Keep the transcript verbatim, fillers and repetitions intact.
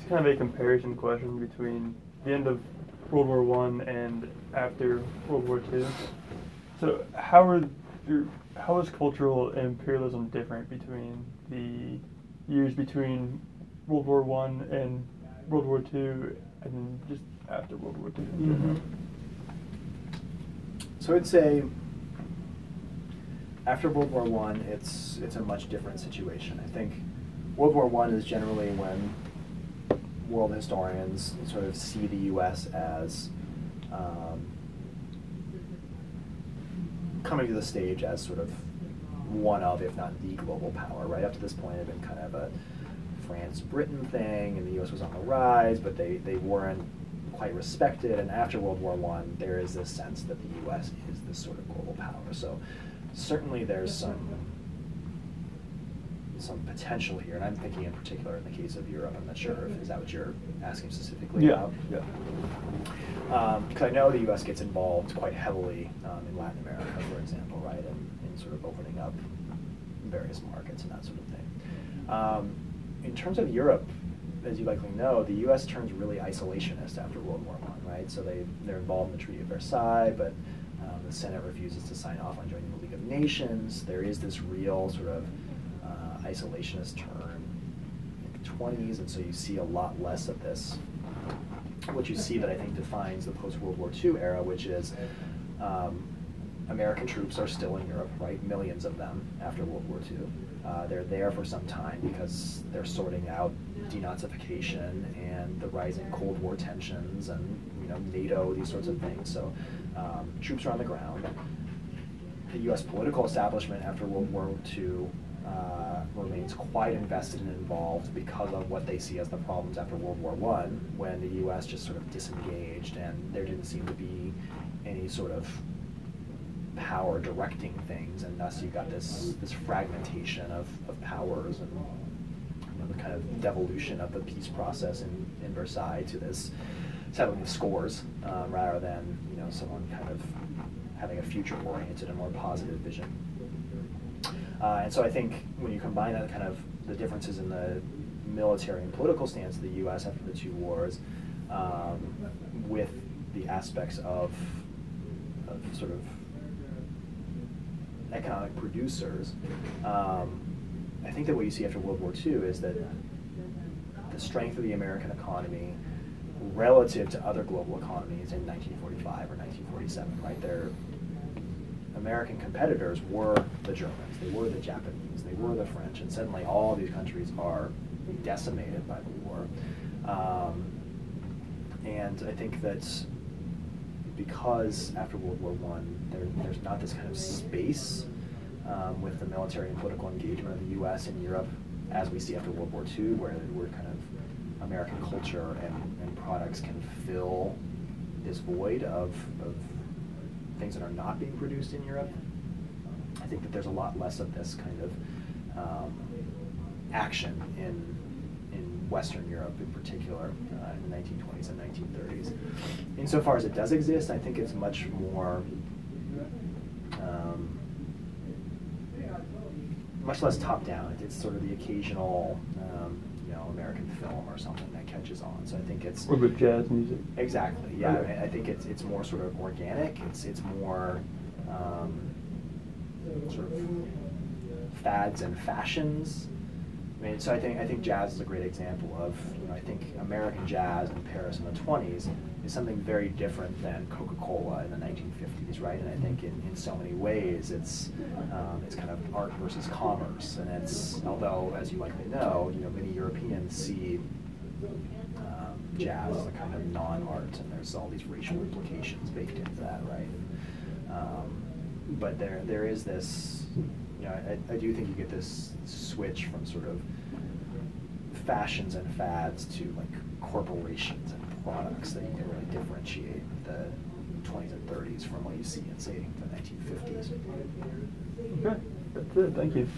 kind of a comparison question between the end of World War One and after World War Two. So how are your, how is cultural imperialism different between the years between World War One and World War Two, and then just after World War Two? Mm-hmm. So I'd say after World War One, it's it's a much different situation. I think World War One is generally when world historians sort of see the U S as um, coming to the stage as sort of one of, if not the global power. Right up to this point, it had been kind of a France-Britain thing, and the U S was on the rise, but they, they weren't quite respected. And after World War One, there is this sense that the U S is this sort of global power. So certainly there's some some potential here, and I'm thinking in particular in the case of Europe. I'm not sure if is that what you're asking specifically yeah. about? Yeah. Because um, I know the U S gets involved quite heavily um, in Latin America, for example, right, and in sort of opening up various markets and that sort of thing. Um, in terms of Europe, as you likely know, the U S turns really isolationist after World War One, right? So they they're involved in the Treaty of Versailles, but um, the Senate refuses to sign off on joining the League of Nations. There is this real sort of uh, isolationist turn in the twenties, and so you see a lot less of this. What you see that I think defines the post-World War Two era, which is um, American troops are still in Europe, right? Millions of them after World War Two. Uh, they're there for some time because they're sorting out denazification and the rising Cold War tensions and you know NATO, these sorts of things. So um, troops are on the ground. The U S political establishment after World War Two uh, remains quite invested and involved because of what they see as the problems after World War One, when the U S just sort of disengaged and there didn't seem to be any sort of power directing things, and thus you got this this fragmentation of, of powers and you know, the kind of devolution of the peace process in, in Versailles to this settling of scores um, rather than you know someone kind of having a future-oriented and more positive vision. Uh, and so I think when you combine that kind of the differences in the military and political stance of the U S after the two wars um, with the aspects of, of sort of economic producers, um, I think that what you see after World War Two is that the strength of the American economy relative to other global economies in nineteen forty-five or nineteen forty-seven, right? Their American competitors were the Germans, they were the Japanese, they were the French, and suddenly all these countries are decimated by the war. Um, and I think that because after World War One, there, there's not this kind of space um, with the military and political engagement of the U S and Europe as we see after World War Two, where, where kind of American culture and, and products can fill this void of, of things that are not being produced in Europe. I think that there's a lot less of this kind of um, action in in Western Europe in particular uh, in the nineteen twenties and nineteen thirties. Insofar as it does exist, I think it's much more, um, much less top-down. It's sort of the occasional, um, you know, American film or something that catches on. So I think it's Or with jazz music. Exactly. Yeah, Okay. I, mean, I think it's it's more sort of organic. It's it's more um, sort of fads and fashions. I mean, so I think I think jazz is a great example of, you know, I think American jazz in Paris in the twenties is something very different than Coca-Cola in the nineteen fifties, right? And I think in, in so many ways it's um, it's kind of art versus commerce, and it's, although as you likely know, you know, many Europeans see um, jazz as a kind of non-art, and there's all these racial implications baked into that, right? Um, but there there is this. You know, I, I do think you get this switch from sort of fashions and fads to like corporations and products that you can really differentiate the twenties and thirties from what you see in, say, the nineteen fifties. Okay, that's it. Thank you.